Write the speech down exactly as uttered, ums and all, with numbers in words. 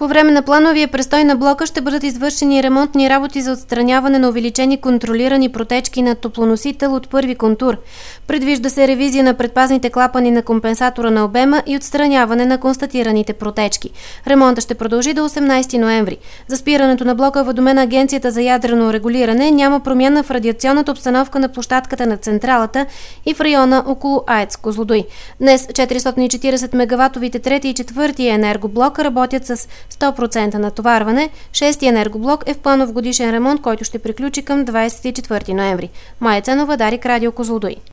По време на плановия престой на блока ще бъдат извършени ремонтни работи за отстраняване на увеличени контролирани протечки на топлоносител от първи контур. Предвижда се ревизия на предпазните клапани на компенсатора на обема и отстраняване на констатираните протечки. Ремонтът ще продължи до осемнадесети ноември. За спирането на блока е уведомена Агенцията за ядрено регулиране. Няма промяна в радиационната обстановка на площадката на централата и в района около АЕЦ Козлодуй. Днес четиристотин и четиридесет мегаватовите трети и четвърти енергоблок работят с сто процента натоварване. Шести енергоблок е в планов годишен ремонт, който ще приключи към двадесет и четвърти ноември. Майя Ценова, Дарик, Радио Козлодуй.